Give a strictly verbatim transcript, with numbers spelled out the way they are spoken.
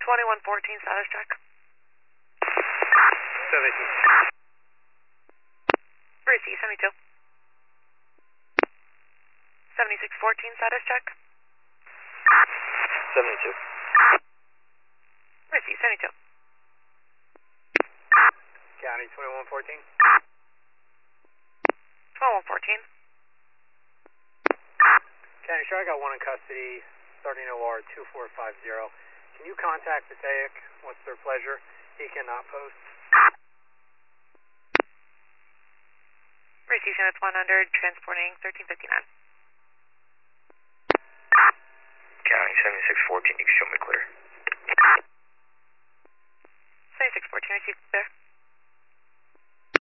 twenty-one fourteen, status check. seventy-two. Receive, seventy-two. seventy-six fourteen, status check. seventy-two. Receive, seventy-two. County twenty-one fourteen. twenty-one fourteen. County, sure, I got one in custody, starting O R two four five zero. Can you contact Passaic? What's their pleasure? He cannot post. Receive, units one hundred, transporting thirteen fifty-nine. County seventy-six fourteen, you can show me clear. seventy-six fourteen, receive there.